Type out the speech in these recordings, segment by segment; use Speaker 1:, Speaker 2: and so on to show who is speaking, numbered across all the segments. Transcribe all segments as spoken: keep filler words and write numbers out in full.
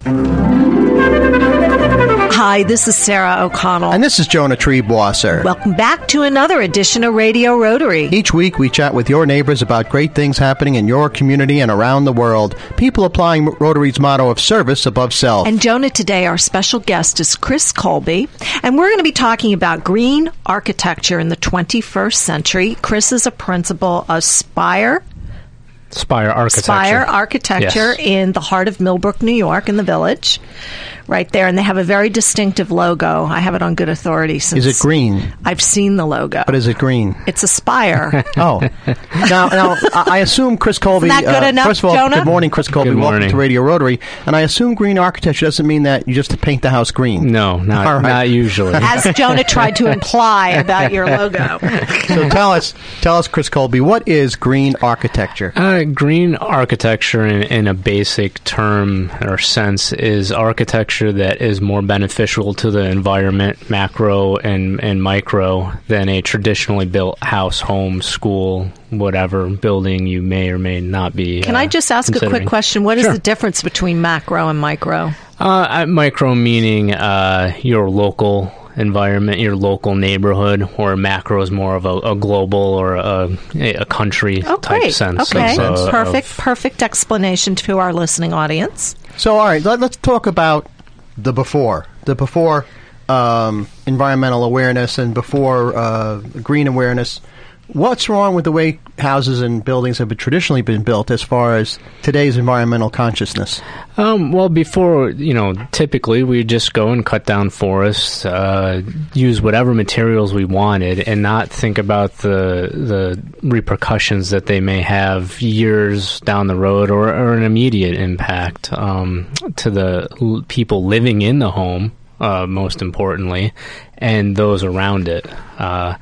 Speaker 1: Hi, this is Sarah O'Connell.
Speaker 2: And this is Jonah Triebwasser.
Speaker 1: Welcome back to another edition of Radio Rotary.
Speaker 2: Each week we chat with your neighbors about great things happening in your community and around the world. People applying Rotary's motto of service above self.
Speaker 1: And Jonah, today our special guest is Chris Colby. And we're going to be talking about green architecture in the twenty-first century. Chris is a principal of Spire.
Speaker 3: Spire Architecture.
Speaker 1: Spire Architecture
Speaker 3: Yes.
Speaker 1: in the heart of Millbrook, New York, in the Village. Right there, and they have a very distinctive logo. I have it on good authority. Since
Speaker 2: Is it green?
Speaker 1: I've seen the logo.
Speaker 2: But is it green?
Speaker 1: It's a spire.
Speaker 2: Oh. Now, now I I assume Chris Colby...
Speaker 1: Isn't that good
Speaker 2: uh,
Speaker 1: enough,
Speaker 2: first of all,
Speaker 1: Jonah?
Speaker 2: good morning, Chris Colby.
Speaker 3: Good
Speaker 2: Welcome
Speaker 3: morning.
Speaker 2: to Radio Rotary. And I assume green architecture doesn't mean that you just paint the house green.
Speaker 3: No, not,
Speaker 2: All right.
Speaker 3: not usually.
Speaker 1: As Jonah tried to imply about your logo.
Speaker 2: So tell us, tell us, Chris Colby, what is green architecture?
Speaker 3: Uh, green architecture, in, in a basic term or sense, is architecture that is more beneficial to the environment, macro and, and micro, than a traditionally built house, home, school, whatever building you may or may not be.
Speaker 1: Can
Speaker 3: uh,
Speaker 1: I just ask a quick
Speaker 3: considering.
Speaker 1: question? What is
Speaker 3: Sure.
Speaker 1: the difference between macro and micro?
Speaker 3: Uh, micro meaning uh, your local environment, your local neighborhood, or macro is more of a, a global or a, a country
Speaker 1: Oh,
Speaker 3: type
Speaker 1: great.
Speaker 3: sense.
Speaker 1: Okay,
Speaker 3: of, uh,
Speaker 1: perfect,
Speaker 3: of-
Speaker 1: perfect explanation to our listening audience.
Speaker 2: So, all right, let, let's talk about the before. The before um, environmental awareness and before uh, green awareness. What's wrong with the way houses and buildings have been traditionally been built as far as today's environmental consciousness?
Speaker 3: Um, well, before, you know, typically we just go and cut down forests, uh, use whatever materials we wanted, and not think about the the repercussions that they may have years down the road, or, or an immediate impact um, to the l- people living in the home, uh, most importantly, and those around it. Uh,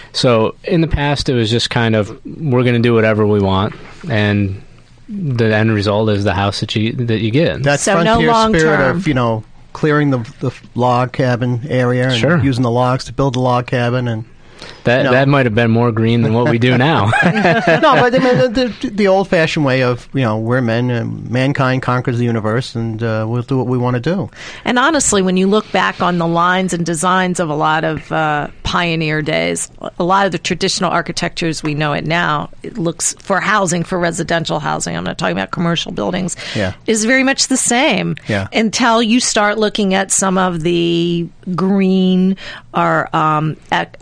Speaker 3: so in the past, it was just kind of, we're going to do whatever we want, and the end result is the house that you that you get.
Speaker 2: That
Speaker 1: So no
Speaker 2: frontier
Speaker 1: long
Speaker 2: spirit
Speaker 1: term.
Speaker 2: of, you know, clearing the, the log cabin area and
Speaker 3: Sure.
Speaker 2: using the logs to build the log cabin. and
Speaker 3: that
Speaker 2: no.
Speaker 3: that might have been more green than what we do now.
Speaker 2: No, but I mean, the, the, the old-fashioned way of, you know, we're men, and mankind conquers the universe, and uh, we'll do what we want to do.
Speaker 1: And honestly, when you look back on the lines and designs of a lot of uh, pioneer days, a lot of the traditional architecture as we know it now, it looks for housing, for residential housing, I'm not talking about commercial buildings,
Speaker 2: Yeah.
Speaker 1: is very much the same
Speaker 2: Yeah.
Speaker 1: until you start looking at some of the green or um, ec-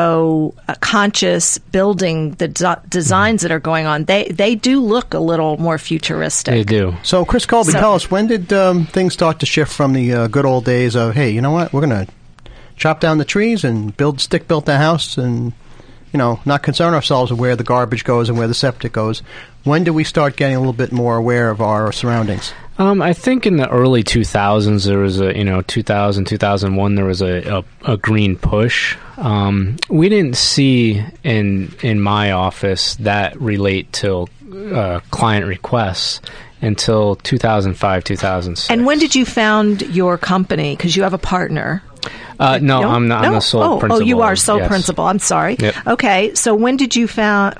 Speaker 1: eco-conscious building, the de- designs that are going on. They, they do look a little more futuristic.
Speaker 3: They do.
Speaker 2: So, Chris Colby,
Speaker 1: So-
Speaker 2: tell us, when did um, things start to shift from the uh, good old days of, hey, you know what, we're going to chop down the trees and build stick-built the house and, you know, not concern ourselves with where the garbage goes and where the septic goes. When do we start getting a little bit more aware of our surroundings?
Speaker 3: Um, I think in the early two thousands, there was a, you know, two thousand, two thousand one, there was a, a, a green push. Um, we didn't see in in my office that relate to uh, client requests until two thousand five, two thousand six.
Speaker 1: And when did you found your company? Because you have a partner.
Speaker 3: Uh, no,
Speaker 1: No?
Speaker 3: I'm not. I'm
Speaker 1: No?
Speaker 3: the sole
Speaker 1: oh,
Speaker 3: principal.
Speaker 1: Oh, you are sole
Speaker 3: yes.
Speaker 1: principal. I'm sorry.
Speaker 3: Yep.
Speaker 1: Okay, so when did you found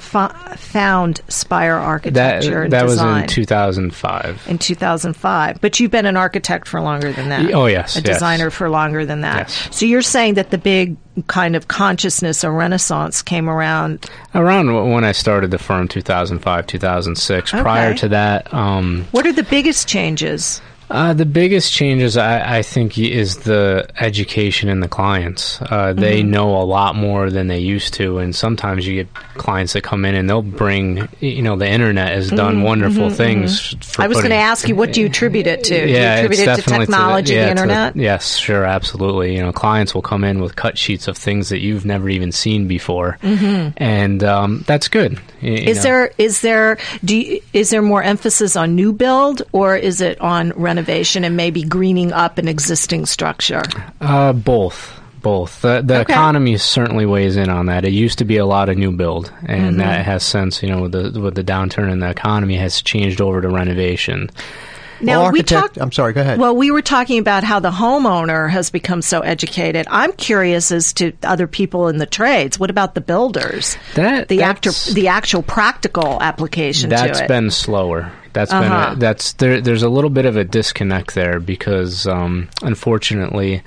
Speaker 1: found Spire
Speaker 3: That
Speaker 1: Architecture and
Speaker 3: that was
Speaker 1: Design?
Speaker 3: in two thousand five.
Speaker 1: In two thousand five. But you've been an architect for longer than that.
Speaker 3: Oh, yes,
Speaker 1: A
Speaker 3: yes.
Speaker 1: designer for longer than that.
Speaker 3: Yes.
Speaker 1: So you're saying that the big kind of consciousness or renaissance came around.
Speaker 3: Around w- when I started the firm, two thousand five, two thousand six.
Speaker 1: Okay.
Speaker 3: Prior to that, um,
Speaker 1: What are the biggest changes?
Speaker 3: Uh, the biggest changes, I, I think, y- is the education in the clients. Uh, they
Speaker 1: Mm-hmm.
Speaker 3: know a lot more than they used to, and sometimes you get clients that come in and they'll bring, you know, the internet has done wonderful things. For
Speaker 1: Mm-hmm. I was going
Speaker 3: putting-
Speaker 1: to ask you, what do you attribute it to? do you
Speaker 3: Yeah,
Speaker 1: attribute
Speaker 3: it's
Speaker 1: it to
Speaker 3: definitely
Speaker 1: technology,
Speaker 3: the,
Speaker 1: the,
Speaker 3: yeah, to
Speaker 1: internet?
Speaker 3: yes, sure, absolutely. You know, clients will come in with cut sheets of things that you've never even seen before, mm-hmm. and um, that's good. Y- you
Speaker 1: Is
Speaker 3: know.
Speaker 1: there is there do you, is there more emphasis on new build, or is it on renovation and maybe greening up an existing structure?
Speaker 3: Uh, both. Both. The, the
Speaker 1: Okay.
Speaker 3: economy certainly weighs in on that. It used to be a lot of new build, and
Speaker 1: Mm-hmm.
Speaker 3: that has since, you know, with the, with the downturn in the economy, has changed over to renovation.
Speaker 1: Now
Speaker 2: well,
Speaker 1: we
Speaker 2: architect,
Speaker 1: talked.
Speaker 2: I'm sorry, go ahead.
Speaker 1: Well, we were talking about how the homeowner has become so educated. I'm curious as to other people in the trades. What about the builders?
Speaker 3: That
Speaker 1: the actor,
Speaker 3: that's-
Speaker 1: the actual practical application
Speaker 3: That's
Speaker 1: to it.
Speaker 3: been slower. That's
Speaker 1: Uh-huh.
Speaker 3: been a, that's there. There's a little bit of a disconnect there because, um, unfortunately,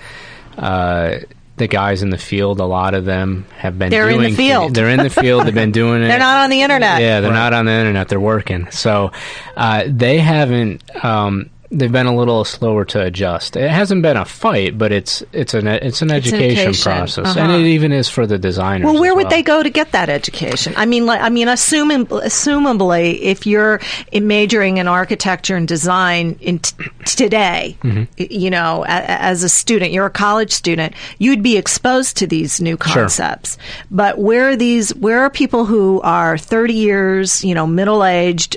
Speaker 3: uh, the guys in the field, a lot of them have been
Speaker 1: They're in
Speaker 3: doing
Speaker 1: the field.
Speaker 3: They're in the field. They've been doing it.
Speaker 1: They're not on the internet.
Speaker 3: Yeah, they're
Speaker 2: Right.
Speaker 3: not on the internet. They're working. So uh, they haven't. Um, they've been a little slower to adjust. It hasn't been a fight, but it's it's an it's an education,
Speaker 1: education.
Speaker 3: process,
Speaker 1: Uh-huh.
Speaker 3: and it even is for the designers.
Speaker 1: Well, where
Speaker 3: as
Speaker 1: would
Speaker 3: well.
Speaker 1: they go to get that education? I mean, like, I mean, assuming, assumably, if you're in majoring in architecture and design in t- today,
Speaker 3: Mm-hmm.
Speaker 1: y- you know, a- as a student, you're a college student, you'd be exposed to these new
Speaker 3: Sure.
Speaker 1: concepts. But where are these? Where are people who are thirty years, you know, middle aged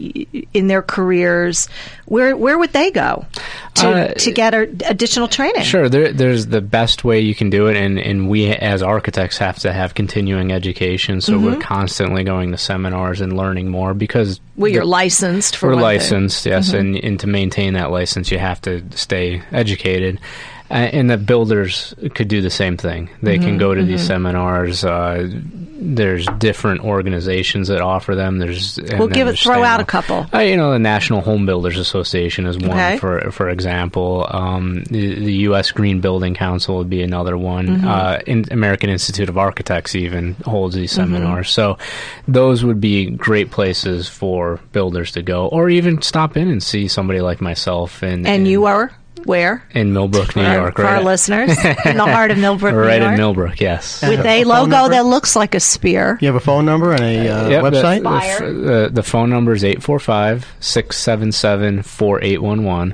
Speaker 1: in their careers? Where where would they go to
Speaker 3: Uh,
Speaker 1: to get a, additional training?
Speaker 3: Sure, there, there's the best way you can do it, and, and we as architects have to have continuing education, so
Speaker 1: Mm-hmm.
Speaker 3: we're constantly going to seminars and learning more because
Speaker 1: Well, you're
Speaker 3: the-
Speaker 1: licensed for
Speaker 3: we're
Speaker 1: one thing.
Speaker 3: licensed, yes,
Speaker 1: Mm-hmm.
Speaker 3: and, and to maintain that license, you have to stay educated. Uh, and the builders could do the same thing. They
Speaker 1: Mm-hmm,
Speaker 3: can go to these seminars. Uh, there's different organizations that offer them. There's and
Speaker 1: Well,
Speaker 3: then
Speaker 1: give it,
Speaker 3: there's
Speaker 1: throw out a
Speaker 3: Stanwell.
Speaker 1: couple.
Speaker 3: Uh, you know, the National Home Builders Association is one,
Speaker 1: Okay.
Speaker 3: for for example. Um, the, the U S Green Building Council would be another one.
Speaker 1: Mm-hmm.
Speaker 3: Uh, in, American Institute of Architects even holds these
Speaker 1: Mm-hmm.
Speaker 3: seminars. So those would be great places for builders to go, or even stop in and see somebody like myself. And,
Speaker 1: And you are where?
Speaker 3: in Millbrook, New
Speaker 1: For our-
Speaker 3: York,
Speaker 1: for
Speaker 3: right
Speaker 1: our
Speaker 3: at-
Speaker 1: listeners, in the heart of Millbrook,
Speaker 3: right
Speaker 1: New York.
Speaker 3: in Millbrook, yes.
Speaker 1: With
Speaker 2: And
Speaker 1: a
Speaker 2: phone
Speaker 1: logo
Speaker 2: number?
Speaker 1: that looks like a spear.
Speaker 2: You have a phone number and a uh,
Speaker 3: Yep, the-
Speaker 2: website?
Speaker 3: The, f- the, the phone number is eight four five, six seven seven, four eight one one,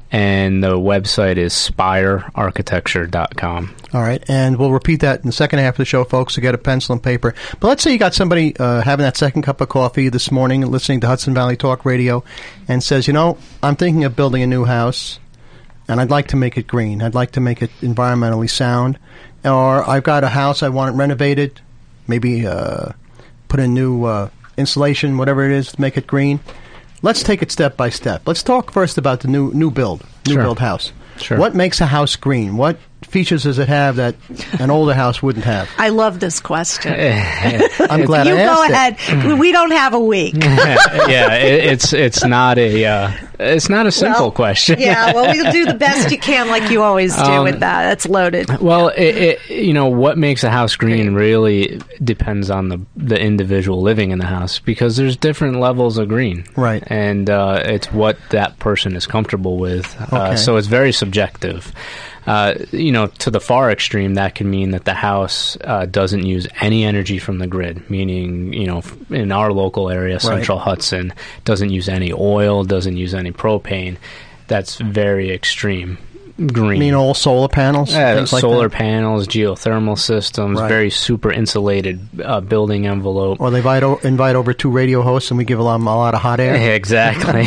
Speaker 3: and the website is spire architecture dot com.
Speaker 2: All right, and we'll repeat that in the second half of the show, folks, so get a pencil and paper. But let's say you got somebody uh, having that second cup of coffee this morning, listening to Hudson Valley Talk Radio, and says, you know, I'm thinking of building a new house, and I'd like to make it green. I'd like to make it environmentally sound. Or I've got a house, I want it renovated, maybe uh, put in new uh, insulation, whatever it is, to make it green. Let's take it step by step. Let's talk first about the new new build, new
Speaker 3: Sure.
Speaker 2: build house.
Speaker 3: Sure.
Speaker 2: What makes a house green? What features does it have that an older house wouldn't have?
Speaker 1: I love this question.
Speaker 2: I'm glad
Speaker 1: you
Speaker 2: I
Speaker 1: go
Speaker 2: asked
Speaker 1: ahead. We- We don't have a week.
Speaker 3: yeah, it, it's it's not a uh, it's not a simple
Speaker 1: Well,
Speaker 3: question.
Speaker 1: Yeah, well, we'll do the best you can, like you always do
Speaker 3: Um,
Speaker 1: with that. That's loaded.
Speaker 3: Well, it, it, you know, what makes a house green really depends on the the individual living in the house because there's different levels of green,
Speaker 2: Right.
Speaker 3: And uh, it's what that person is comfortable with. Uh,
Speaker 2: Okay.
Speaker 3: so it's very subjective. Uh, you know, to the far extreme, that can mean that the house uh, doesn't use any energy from the grid, meaning, you know, f- in our local area, Central Hudson, doesn't use any oil, doesn't use any propane. That's very extreme green.
Speaker 2: You mean all solar panels?
Speaker 3: Yeah,
Speaker 2: things like
Speaker 3: solar
Speaker 2: that?
Speaker 3: panels, geothermal systems,
Speaker 2: Right.
Speaker 3: very super insulated uh, building envelope.
Speaker 2: Or they invite, o- invite over two radio hosts and we give them a lot of hot air?
Speaker 3: Exactly.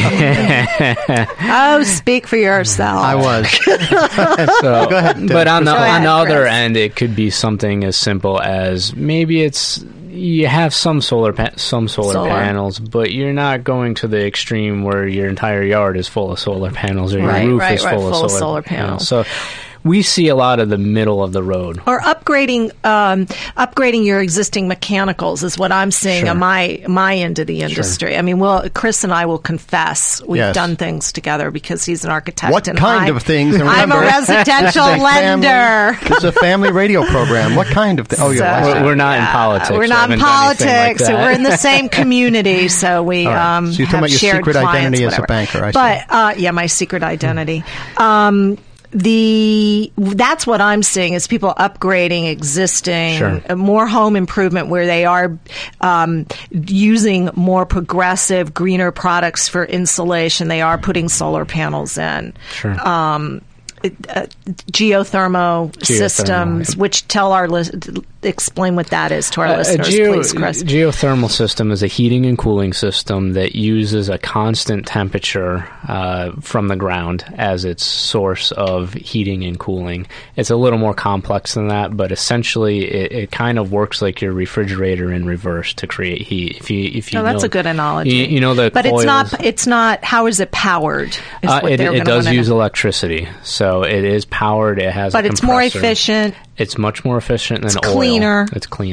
Speaker 1: Oh, speak for yourself.
Speaker 2: I was.
Speaker 3: So,
Speaker 2: Go ahead,
Speaker 3: but on the
Speaker 1: Go
Speaker 3: on
Speaker 1: ahead,
Speaker 3: the other
Speaker 1: Chris.
Speaker 3: end, it could be something as simple as maybe it's you have some solar pa- some solar,
Speaker 1: Solar.
Speaker 3: panels, but you're not going to the extreme where your entire yard is full of solar panels or your
Speaker 1: Right,
Speaker 3: roof
Speaker 1: right,
Speaker 3: is
Speaker 1: right,
Speaker 3: full,
Speaker 1: full
Speaker 3: of
Speaker 1: of
Speaker 3: solar,
Speaker 1: solar
Speaker 3: panels.
Speaker 1: panels.
Speaker 3: So we see a lot of the middle of the road.
Speaker 1: Or upgrading, um, upgrading your existing mechanicals is what I'm seeing
Speaker 3: Sure.
Speaker 1: on my my end of the industry. I mean, well, Chris and I will confess we've
Speaker 2: Yes.
Speaker 1: done things together because he's an architect.
Speaker 2: What
Speaker 1: and
Speaker 2: kind
Speaker 1: I'm-
Speaker 2: of things? And
Speaker 1: I'm a
Speaker 2: remember,
Speaker 1: residential
Speaker 2: this is a family-
Speaker 1: lender.
Speaker 2: This is a family radio program. What kind of thing? Oh, you're
Speaker 1: So-
Speaker 2: right.
Speaker 3: We're, we're not in politics.
Speaker 1: We're
Speaker 3: We
Speaker 1: not in
Speaker 3: haven't done anything like
Speaker 1: politics.
Speaker 3: that.
Speaker 1: We're in the same community, so we
Speaker 2: All right.
Speaker 1: um,
Speaker 2: So you're talking
Speaker 1: have
Speaker 2: about your
Speaker 1: shared
Speaker 2: secret
Speaker 1: clients,
Speaker 2: identity as a
Speaker 1: whatever.
Speaker 2: banker, I see.
Speaker 1: But uh, yeah, my secret identity. Um, the that's what I'm seeing is people upgrading existing,
Speaker 3: Sure.
Speaker 1: uh, more home improvement where they are um, using more progressive, greener products for insulation. They are putting solar panels in.
Speaker 3: Sure.
Speaker 1: Um, uh, geothermo,
Speaker 3: Geothermal,
Speaker 1: systems,
Speaker 3: right.
Speaker 1: which tell our lis- explain what that is to our
Speaker 3: A-
Speaker 1: listeners,
Speaker 3: a geo-
Speaker 1: please, Chris.
Speaker 3: geothermal system is a heating and cooling system that uses a constant temperature uh, from the ground as its source of heating and cooling. It's a little more complex than that, but essentially it, it kind of works like your refrigerator in reverse to create heat. If you, if you
Speaker 1: Oh, that's
Speaker 3: know-
Speaker 1: a good analogy.
Speaker 3: You, you know the
Speaker 1: but it's
Speaker 3: coils-
Speaker 1: not. It's not. How is it powered? Is
Speaker 3: Uh,
Speaker 1: what
Speaker 3: it
Speaker 1: they're
Speaker 3: it
Speaker 1: gonna
Speaker 3: does
Speaker 1: wanna
Speaker 3: use
Speaker 1: know.
Speaker 3: electricity, so it is powered. It has,
Speaker 1: But
Speaker 3: a
Speaker 1: it's more
Speaker 3: compressor.
Speaker 1: efficient.
Speaker 3: It's much more efficient than
Speaker 1: It's
Speaker 3: oil.
Speaker 1: cleaner.
Speaker 3: It's cleaner.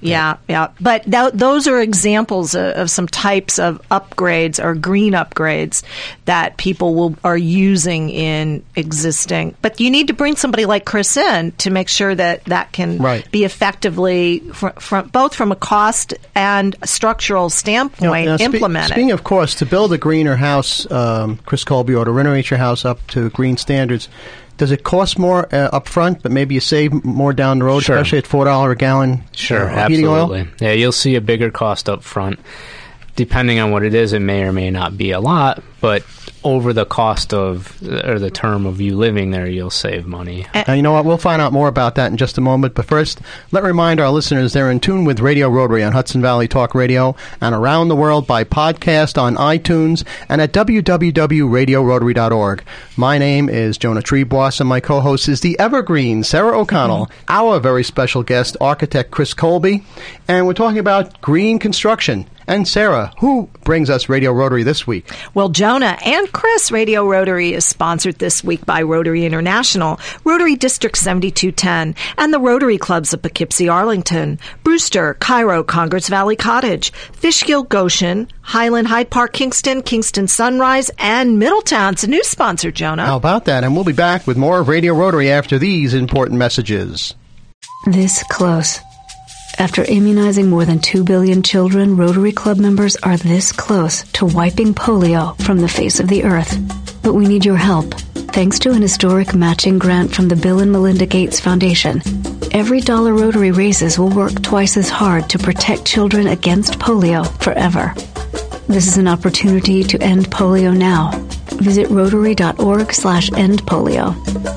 Speaker 1: Yeah, yeah. But th- those are examples of, of some types of upgrades or green upgrades that people will are using in existing. But you need to bring somebody like Chris in to make sure that that can
Speaker 2: right.
Speaker 1: be effectively, fr- from both from a cost and structural standpoint,
Speaker 2: Now, now, spe-
Speaker 1: implemented.
Speaker 2: Speaking of cost, to build a greener house, um, Chris Colby, or to renovate your house up to green standards, does it cost more uh, up front, but maybe you save more down the road,
Speaker 3: Sure.
Speaker 2: especially at four dollars a gallon
Speaker 3: Sure,
Speaker 2: uh, heating
Speaker 3: absolutely.
Speaker 2: oil?
Speaker 3: Yeah, you'll see a bigger cost up front. Depending on what it is, it may or may not be a lot, but over the cost of, or the term of you living there, you'll save money.
Speaker 2: Now, you know what? We'll find out more about that in just a moment. But first, let me remind our listeners they're in tune with Radio Rotary on Hudson Valley Talk Radio and around the world by podcast on iTunes and at w w w dot radio rotary dot org. My name is Jonah Treeboss, and my co-host is the evergreen Sarah O'Connell, mm-hmm. our very special guest, architect Chris Colby. And we're talking about green construction. And Sarah, who brings us Radio Rotary this week?
Speaker 1: Well, Jonah and Chris, Radio Rotary is sponsored this week by Rotary International, Rotary District seventy-two ten, and the Rotary Clubs of Poughkeepsie, Arlington, Brewster, Cairo, Congress Valley Cottage, Fishkill, Goshen, Highland, Hyde Park, Kingston, Kingston Sunrise, and Middletown. It's a new sponsor, Jonah.
Speaker 2: How about that? And we'll be back with more of Radio Rotary after these important messages.
Speaker 4: This close. After immunizing more than two billion children, Rotary Club members are this close to wiping polio from the face of the earth. But we need your help. Thanks to an historic matching grant from the Bill and Melinda Gates Foundation, every dollar Rotary raises will work twice as hard to protect children against polio forever. This is an opportunity to end polio now. Visit rotary.org slash end polio.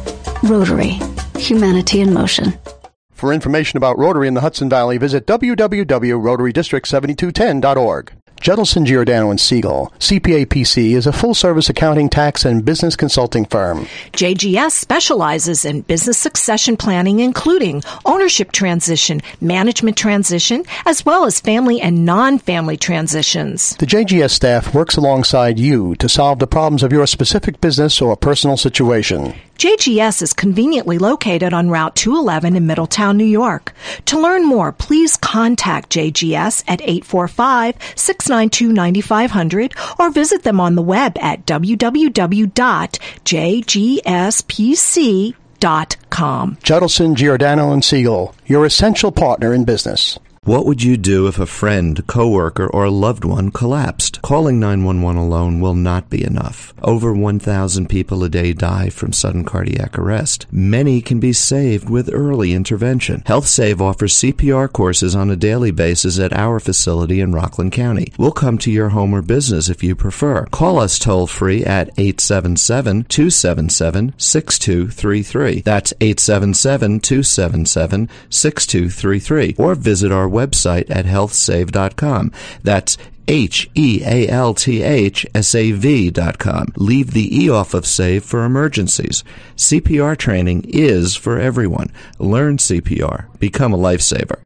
Speaker 4: Rotary. Humanity in motion.
Speaker 2: For information about Rotary in the Hudson Valley, visit w w w dot rotary district seven two one zero dot org. Judelson, Giordano and Siegel, C P A P C, is a full-service accounting, tax, and business consulting firm.
Speaker 1: J G S specializes in business succession planning, including ownership transition, management transition, as well as family and non-family transitions.
Speaker 2: The J G S staff works alongside you to solve the problems of your specific business or personal situation.
Speaker 1: J G S is conveniently located on Route two eleven in Middletown, New York. To learn more, please contact J G S at eight four five, six nine two, nine five zero zero or visit them on the web at w w w dot j g s p c dot com.
Speaker 2: Judelson, Giordano and Siegel, your essential partner in business.
Speaker 5: What would you do if a friend, coworker, or loved one collapsed? Calling nine one one alone will not be enough. Over one thousand people a day die from sudden cardiac arrest. Many can be saved with early intervention. HealthSave offers C P R courses on a daily basis at our facility in Rockland County. We'll come to your home or business if you prefer. Call us toll-free at eight seven seven, two seven seven, six two three three. That's eight seven seven, two seven seven, six two three three. Or visit our website at health save dot com. That's H E A L T H S A V dot com. Leave the E off of SAVE for emergencies. C P R training is for everyone. Learn C P R. Become a lifesaver.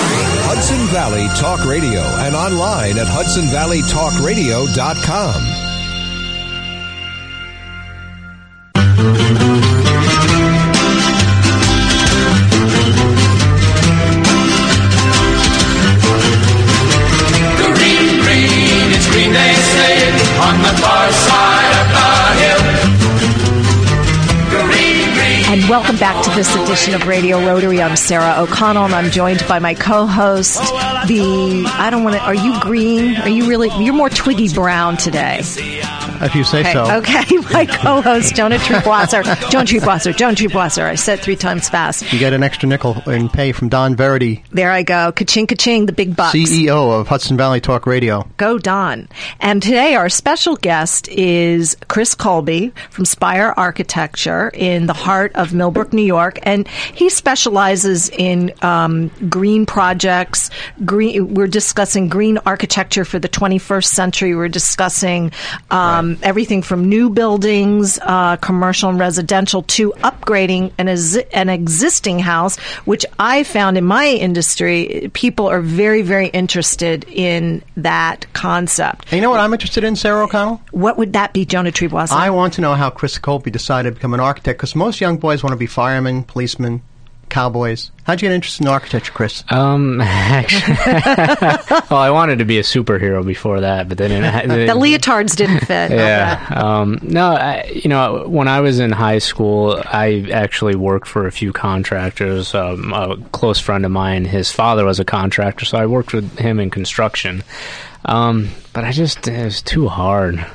Speaker 6: Hudson Valley Talk Radio and online at hudson valley talk radio dot com.
Speaker 7: They say on the far side of the hill. Green, green.
Speaker 1: And welcome back to this edition of Radio Rotary. I'm Sarah O'Connell, and I'm joined by my co-host, the, I don't want to, are you green? Are you really, you're more Twiggy Brown today.
Speaker 2: If you say
Speaker 1: okay,
Speaker 2: so.
Speaker 1: Okay, my co-host, Jonah Treeboss, Joan Treeboss, Joan Treeboss. I said three times fast.
Speaker 2: You get an extra nickel in pay from Don Verity.
Speaker 1: There I go. Ka-ching, ka-ching, the big bucks.
Speaker 2: C E O of Hudson Valley Talk Radio.
Speaker 1: Go Don. And today our special guest is Chris Colby from Spire Architecture in the heart of Millbrook, New York. And he specializes in um, green projects. Green. We're discussing green architecture for the twenty-first century. We're discussing um, right. everything from new buildings, uh, commercial and residential, to upgrading an, an existing house, which I found in my industry, people are very, very interested in that concept.
Speaker 2: And you know what I'm interested in, Sarah O'Connell?
Speaker 1: What would that be, Jonah Treeboss?
Speaker 2: I want to know how Chris Colby decided to become an architect, because most young boys want to be firemen, policemen, cowboys. How'd you get interested in architecture, Chris?
Speaker 3: Um, actually, well, I wanted to be a superhero before that, but then it,
Speaker 1: the leotards didn't fit.
Speaker 3: Yeah. Um, no, I, you know, when I was in high school, I actually worked for a few contractors. Um, a close friend of mine, his father was a contractor, so I worked with him in construction. Um, but I just, it was too hard.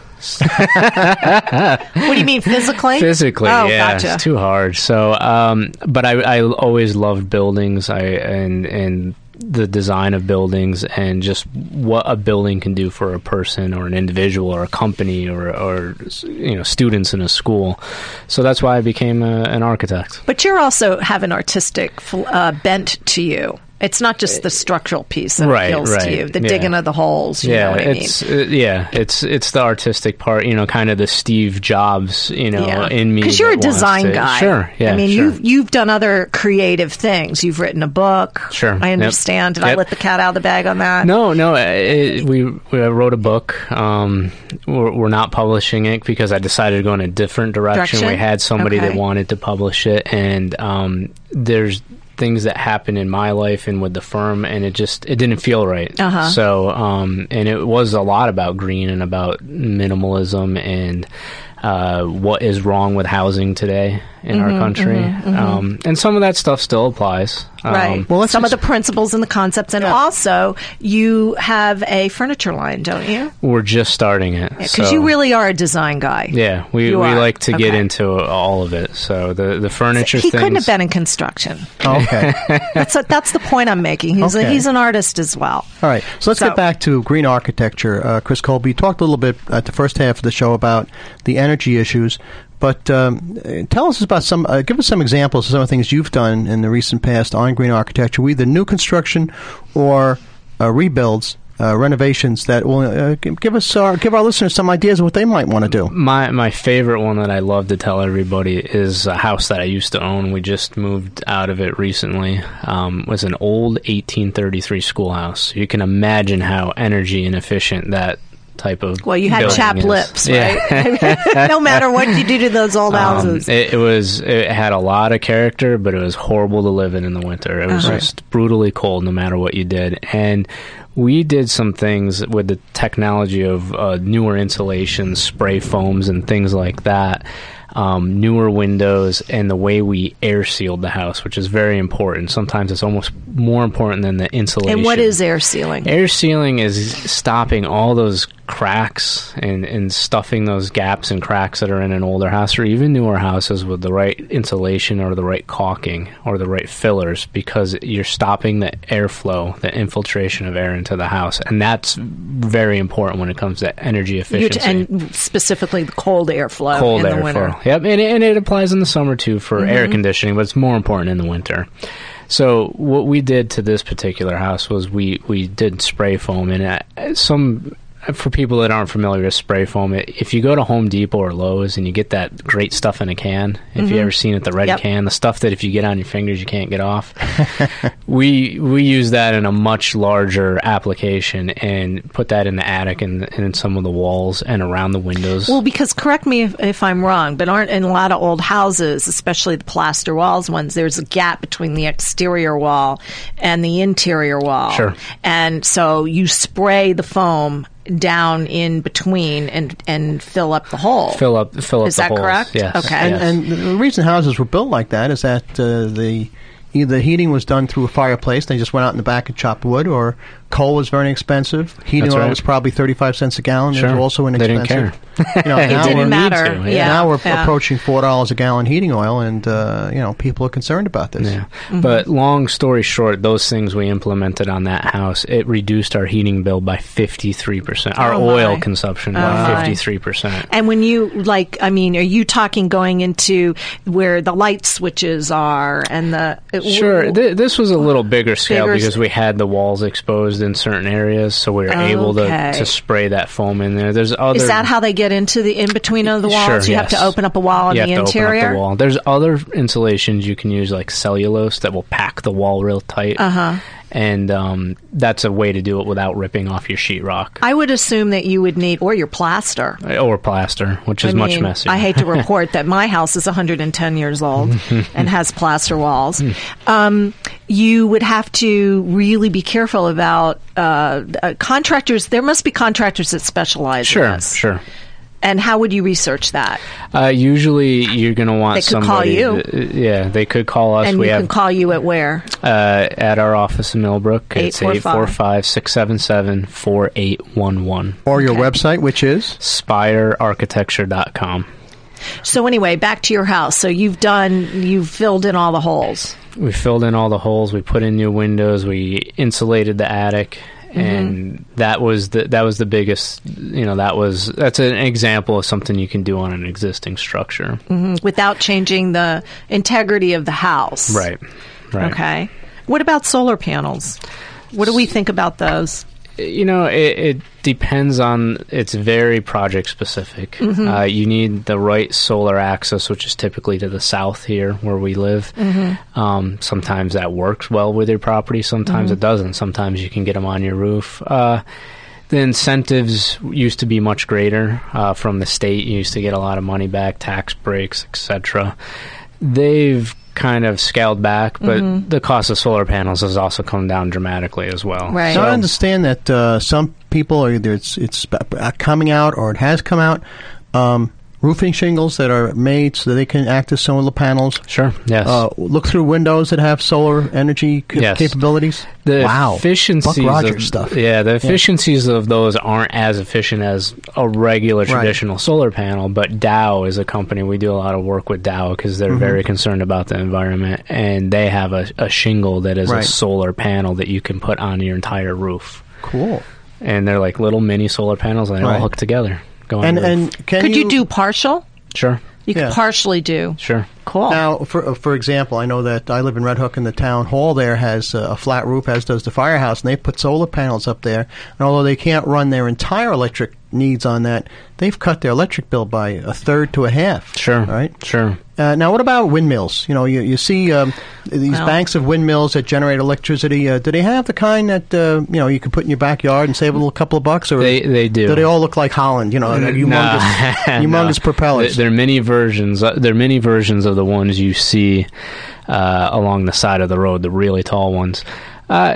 Speaker 1: What do you mean, physically?
Speaker 3: Physically,
Speaker 1: oh,
Speaker 3: yeah,
Speaker 1: gotcha.
Speaker 3: It's too hard. So, um, but I, I always loved buildings. I and and the design of buildings and just what a building can do for a person or an individual or a company or or you know students in a school. So that's why I became a, an architect.
Speaker 1: But you also have an artistic uh, bent to you. It's not just the structural piece that
Speaker 3: right,
Speaker 1: appeals
Speaker 3: right.
Speaker 1: to you, the
Speaker 3: yeah.
Speaker 1: digging of the holes. You
Speaker 3: yeah,
Speaker 1: know what I
Speaker 3: it's
Speaker 1: mean?
Speaker 3: uh, yeah, it's it's the artistic part. You know, kind of the Steve Jobs, you know,
Speaker 1: yeah.
Speaker 3: in me.
Speaker 1: Because you're a
Speaker 3: that wants
Speaker 1: design
Speaker 3: to,
Speaker 1: guy.
Speaker 3: Sure, yeah.
Speaker 1: I mean,
Speaker 3: sure.
Speaker 1: you've you've done other creative things. You've written a book.
Speaker 3: Sure,
Speaker 1: I understand.
Speaker 3: Yep.
Speaker 1: Did
Speaker 3: Yep.
Speaker 1: I let the cat out of the bag on that?
Speaker 3: No, no. It, we, we wrote a book. Um, we're, we're not publishing it because I decided to go in a different direction.
Speaker 1: Direction?
Speaker 3: We had somebody
Speaker 1: Okay.
Speaker 3: that wanted to publish it, and um, there's things that happened in my life and with the firm, and it just it didn't feel right.
Speaker 1: Uh-huh.
Speaker 3: So, um, and it was a lot about green and about minimalism and uh, what is wrong with housing today in
Speaker 1: Mm-hmm,
Speaker 3: our country.
Speaker 1: mm-hmm, mm-hmm.
Speaker 3: Um, and some of that stuff still applies.
Speaker 1: Right.
Speaker 3: Um,
Speaker 2: Well, let's
Speaker 1: Some
Speaker 2: just-
Speaker 1: of the principles and the concepts. And
Speaker 2: Yeah.
Speaker 1: also, you have a furniture line, don't you?
Speaker 3: we're just starting it.
Speaker 1: Because
Speaker 3: so-
Speaker 1: you really are a design guy.
Speaker 3: Yeah, we,
Speaker 1: You
Speaker 3: we
Speaker 1: are.
Speaker 3: like to get
Speaker 1: Okay.
Speaker 3: into all of it. So the the furniture
Speaker 1: He
Speaker 3: things.
Speaker 1: couldn't have been in construction.
Speaker 2: Oh, okay.
Speaker 1: That's a, that's the point I'm making. He's a,
Speaker 2: Okay.
Speaker 1: he's an artist as well.
Speaker 2: All right, so let's
Speaker 1: So-
Speaker 2: get back to green architecture. Uh, Chris Colby, you talked a little bit at the first half of the show about the energy issues, but um, uh, tell us about some, uh, give us some examples of some of the things you've done in the recent past on green architecture, either new construction or uh, rebuilds, uh, renovations that will uh, g- give us our, give our listeners some ideas of what they might want to do.
Speaker 3: My my favorite one that I love to tell everybody is a house that I used to own. We just moved out of it recently. Um, it was an old eighteen thirty-three schoolhouse. You can imagine how energy inefficient that type of
Speaker 1: Well, you had
Speaker 3: building
Speaker 1: chapped
Speaker 3: is.
Speaker 1: lips,
Speaker 3: Yeah.
Speaker 1: right? No matter what you do to those old
Speaker 3: Um,
Speaker 1: houses.
Speaker 3: it, it was it had a lot of character, but it was horrible to live in in the winter. It was
Speaker 1: Uh-huh.
Speaker 3: just brutally cold, no matter what you did. And we did some things with the technology of uh, newer insulation, spray foams, and things like that. Um, newer windows and the way we air sealed the house, which is very important. Sometimes it's almost more important than the insulation.
Speaker 1: And what is air sealing?
Speaker 3: Air sealing is stopping all those cracks and, and stuffing those gaps and cracks that are in an older house or even newer houses with the right insulation or the right caulking or the right fillers, because you're stopping the airflow, the infiltration of air into the house. And that's very important when it comes to energy
Speaker 1: You're
Speaker 3: efficiency.
Speaker 1: t- and specifically the cold airflow
Speaker 3: Cold
Speaker 1: in the
Speaker 3: airflow.
Speaker 1: winter.
Speaker 3: Yep, and it, and it applies in the summer too for
Speaker 1: Mm-hmm.
Speaker 3: air conditioning, but it's more important in the winter. So what we did to this particular house was we, we did spray foam, and uh, some for people that aren't familiar with spray foam, it, if you go to Home Depot or Lowe's and you get that great stuff in a can, if
Speaker 1: Mm-hmm.
Speaker 3: you ever seen it, the red
Speaker 1: Yep.
Speaker 3: can, the stuff that if you get on your fingers you can't get off, we we use that in a much larger application and put that in the attic and, and in some of the walls and around the windows.
Speaker 1: Well, because correct me if, if I'm wrong, but aren't in a lot of old houses, especially the plaster walls ones, there's a gap between the exterior wall and the interior wall.
Speaker 3: Sure.
Speaker 1: And so you spray the foam down in between and and fill up the hole.
Speaker 3: Fill up, fill up
Speaker 1: Is
Speaker 3: the
Speaker 1: that
Speaker 3: holes.
Speaker 1: correct?
Speaker 3: Yes.
Speaker 1: Okay.
Speaker 2: And,
Speaker 3: yes.
Speaker 2: and the reason houses were built like that is that uh, the either the heating was done through a fireplace, they just went out in the back and chopped wood, or coal was very inexpensive. Heating
Speaker 3: That's
Speaker 2: oil
Speaker 3: right.
Speaker 2: was probably thirty-five cents a gallon. It
Speaker 3: Sure.
Speaker 2: was also
Speaker 3: They didn't
Speaker 2: inexpensive.
Speaker 3: care.
Speaker 2: You know,
Speaker 1: It
Speaker 2: now
Speaker 1: didn't
Speaker 2: we're,
Speaker 1: matter.
Speaker 3: to, yeah.
Speaker 1: Yeah.
Speaker 2: Now we're
Speaker 1: yeah.
Speaker 2: approaching four dollars a gallon heating oil, and uh, you know people are concerned about this.
Speaker 3: Yeah.
Speaker 1: Mm-hmm.
Speaker 3: But long story short, those things we implemented on that house, it reduced our heating bill by fifty-three percent. Our
Speaker 1: Oh,
Speaker 3: oil
Speaker 1: my.
Speaker 3: consumption
Speaker 1: Oh,
Speaker 3: by
Speaker 1: my.
Speaker 3: fifty-three percent.
Speaker 1: And when you, like, I mean, are you talking going into where the light switches are and the...
Speaker 3: Sure. Th- this was a little bigger scale
Speaker 1: Bigger
Speaker 3: because
Speaker 1: s-
Speaker 3: we had the walls exposed in certain areas, so we were able to,
Speaker 1: Okay.
Speaker 3: to spray that foam in there. There's other...
Speaker 1: Is that how they get into the in-between of the walls?
Speaker 3: Sure,
Speaker 1: you have
Speaker 3: yes.
Speaker 1: to open up a wall on
Speaker 3: you
Speaker 1: the
Speaker 3: have to
Speaker 1: interior?
Speaker 3: open up the wall. There's other insulations you can use, like cellulose, that will pack the wall real tight.
Speaker 1: Uh-huh.
Speaker 3: and um, that's a way to do it without ripping off your sheetrock.
Speaker 1: I would assume that you would need, or your plaster.
Speaker 3: Or plaster, which is
Speaker 1: I
Speaker 3: much
Speaker 1: mean,
Speaker 3: messier.
Speaker 1: I hate to report that my house is one hundred ten years old and has plaster walls. Um, you would have to really be careful about uh, uh, contractors. There must be contractors that specialize
Speaker 3: Sure,
Speaker 1: in this.
Speaker 3: sure.
Speaker 1: And how would you research that?
Speaker 3: Uh, usually, you're going to want
Speaker 1: They could call
Speaker 3: somebody.
Speaker 1: you.
Speaker 3: th- yeah, they could call us.
Speaker 1: And
Speaker 3: we
Speaker 1: you
Speaker 3: have
Speaker 1: can call you at where?
Speaker 3: uh, at our office in Millbrook. It's
Speaker 1: eight
Speaker 3: eight
Speaker 1: four
Speaker 3: four
Speaker 1: five
Speaker 3: five, six seven seven, four eight one one.
Speaker 2: Or your
Speaker 1: Okay.
Speaker 2: website, which is?
Speaker 3: spire architecture dot com.
Speaker 1: So anyway, back to your house. So you've done, you've filled in all the holes.
Speaker 3: We filled in all the holes. We put in new windows. We insulated the attic,
Speaker 1: Mm-hmm.
Speaker 3: and that was the that was the biggest. You know, that was that's an example of something you can do on an existing structure.
Speaker 1: Mhm. Without changing the integrity of the house.
Speaker 3: Right. Right.
Speaker 1: Okay. What about solar panels? What do we think about those?
Speaker 3: You know, it, it depends on. It's very project specific.
Speaker 1: Mm-hmm.
Speaker 3: Uh, you need the right solar access, which is typically to the south here where we live.
Speaker 1: Mm-hmm.
Speaker 3: Um, sometimes that works well with your property. Sometimes
Speaker 1: Mm-hmm.
Speaker 3: it doesn't. Sometimes you can get them on your roof. Uh, the incentives used to be much greater uh, from the state. You used to get a lot of money back, tax breaks, et cetera. They've kind of scaled back, but
Speaker 1: Mm-hmm.
Speaker 3: the cost of solar panels has also come down dramatically as well.
Speaker 1: Right.
Speaker 2: So I understand that uh, some people, or either it's it's uh, coming out or it has come out, um, roofing shingles that are made so that they can act as solar panels.
Speaker 3: Sure. Yes.
Speaker 2: Uh, look through windows that have solar energy ca-
Speaker 3: Yes.
Speaker 2: capabilities.
Speaker 3: The
Speaker 2: wow,
Speaker 3: efficiencies
Speaker 2: Buck Rogers
Speaker 3: of,
Speaker 2: stuff.
Speaker 3: Yeah, the efficiencies of those aren't as efficient as a regular
Speaker 2: Right.
Speaker 3: traditional solar panel, but Dow is a company. We do a lot of work with Dow because they're
Speaker 2: Mm-hmm.
Speaker 3: very concerned about the environment, and they have a, a shingle that is
Speaker 2: Right.
Speaker 3: a solar panel that you can put on your entire roof.
Speaker 2: Cool.
Speaker 3: And they're like little mini solar panels, and they
Speaker 2: Right.
Speaker 3: all hook together. Go on
Speaker 2: And
Speaker 3: your roof.
Speaker 2: and can
Speaker 1: Could you, do partial?
Speaker 3: Sure,
Speaker 1: You
Speaker 2: Yeah.
Speaker 1: could partially do.
Speaker 3: sure.
Speaker 1: Cool.
Speaker 2: Now, for uh, for example, I know that I live in Red Hook, and the town hall there has uh, a flat roof, as does the firehouse, and they put solar panels up there. And although they can't run their entire electric needs on that, they've cut their electric bill by a third to a half.
Speaker 3: Sure.
Speaker 2: Right?
Speaker 3: Sure.
Speaker 2: Uh, now, what about windmills? You know, you, you see um, these
Speaker 1: Well-
Speaker 2: banks of windmills that generate electricity. Uh, do they have the kind that uh, you know you can put in your backyard and save a little couple of bucks, or
Speaker 3: They they do.
Speaker 2: do they all look like Holland? You know, like humongous,
Speaker 3: Nah.
Speaker 2: humongous
Speaker 3: No.
Speaker 2: propellers.
Speaker 3: There, there are many versions. Uh, there are many versions of the ones you see uh, along the side of the road, the really tall ones. Uh,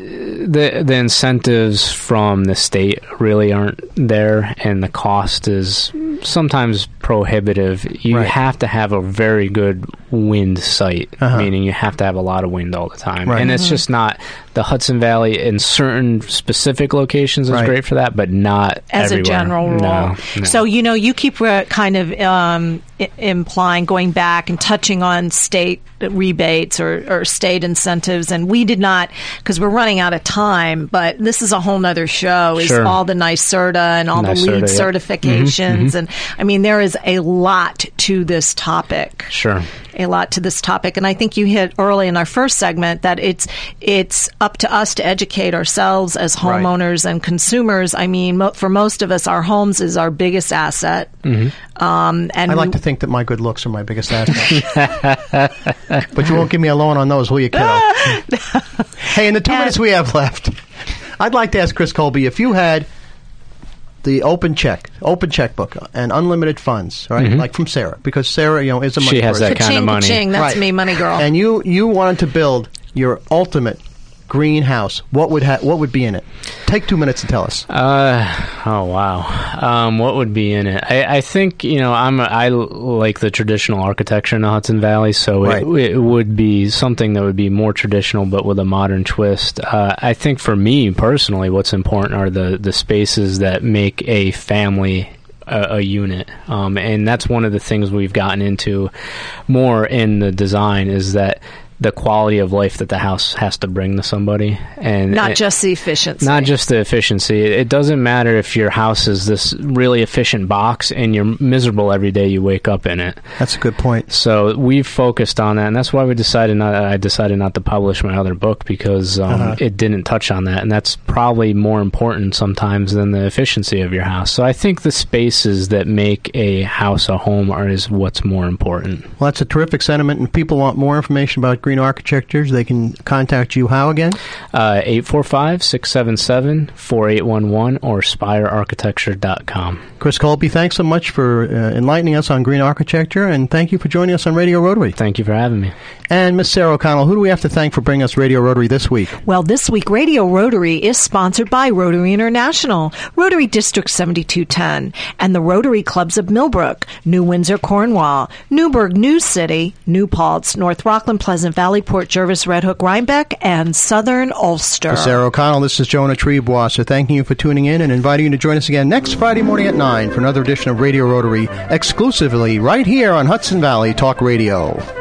Speaker 3: the the incentives from the state really aren't there, and the cost is sometimes prohibitive. You
Speaker 2: Right.
Speaker 3: have to have a very good wind site,
Speaker 2: Uh-huh.
Speaker 3: meaning you have to have a lot of wind all the time,
Speaker 2: Right.
Speaker 3: and it's just not. The Hudson Valley in certain specific locations is
Speaker 2: Right.
Speaker 3: great for that, but not
Speaker 1: As
Speaker 3: everywhere.
Speaker 1: a general rule.
Speaker 3: No, no.
Speaker 1: So, you know, you keep uh, kind of um, I- implying, going back and touching on state rebates or, or state incentives. And we did not, because we're running out of time, but this is a whole nother show, is
Speaker 3: Sure.
Speaker 1: all the NYSERDA and all the
Speaker 3: NYSERDA,
Speaker 1: LEED
Speaker 3: yeah.
Speaker 1: certifications. And I mean, there is a lot to this topic.
Speaker 3: Sure.
Speaker 1: A lot to this topic, and I think you hit early in our first segment that it's it's up to us to educate ourselves as
Speaker 2: Right.
Speaker 1: homeowners and consumers. I mean, mo- for most of us, our homes is our biggest asset.
Speaker 3: Mm-hmm.
Speaker 1: Um, and
Speaker 2: I like
Speaker 1: we-
Speaker 2: to think that my good looks are my biggest asset. But you won't give me a loan on those, will you, kiddo? Hey, in the two
Speaker 1: And-
Speaker 2: minutes we have left, I'd like to ask Chris Colby, if you had the open check, open checkbook, and unlimited funds, right? Like from Sarah, because Sarah, you know, is a money
Speaker 3: She has
Speaker 2: person.
Speaker 3: that kind of
Speaker 1: Ka-ching,
Speaker 3: money.
Speaker 1: ka-ching, that's
Speaker 2: Right.
Speaker 1: me, money girl.
Speaker 2: And you you wanted to build your ultimate greenhouse. What would ha- what would be in it? Take two minutes to tell us.
Speaker 3: Uh, oh wow. Um, what would be in it? I, I think you know I'm a, I like the traditional architecture in the Hudson Valley, so
Speaker 2: Right.
Speaker 3: it, it would be something that would be more traditional but with a modern twist. Uh, I think for me personally, what's important are the the spaces that make a family a, a unit, um, and that's one of the things we've gotten into more in the design is that the quality of life that the house has to bring to somebody, and
Speaker 1: Not
Speaker 3: it-
Speaker 1: just the efficiency.
Speaker 3: not just the efficiency. It it doesn't matter if your house is this really efficient box and you're miserable every day you wake up in it.
Speaker 2: That's a good point.
Speaker 3: So we've focused on that, and that's why we decided not. I decided not to publish my other book because um,
Speaker 2: Uh-huh.
Speaker 3: it didn't touch on that, and that's probably more important sometimes than the efficiency of your house. So I think the spaces that make a house a home are is what's more important.
Speaker 2: Well, that's a terrific sentiment, and people want more information about Green Architecture, they can contact you how again?
Speaker 3: Uh, eight four five, six seven seven, four eight one one or spire architecture dot com.
Speaker 2: Chris Colby, thanks so much for uh, enlightening us on green architecture, and thank you for joining us on Radio Rotary.
Speaker 3: Thank you for having me.
Speaker 2: And Miss Sarah O'Connell, who do we have to thank for bringing us Radio Rotary this week?
Speaker 1: Well, this week, Radio Rotary is sponsored by Rotary International, Rotary District seventy-two ten, and the Rotary Clubs of Millbrook, New Windsor, Cornwall, Newburgh, New City, New Paltz, North Rockland, Pleasant Valley, Port Jervis, Red Hook, Rhinebeck, and Southern Ulster.
Speaker 2: Miss Sarah O'Connell, this is Jonah Trebois, thanking you for tuning in and inviting you to join us again next Friday morning at nine for another edition of Radio Rotary, exclusively right here on Hudson Valley Talk Radio.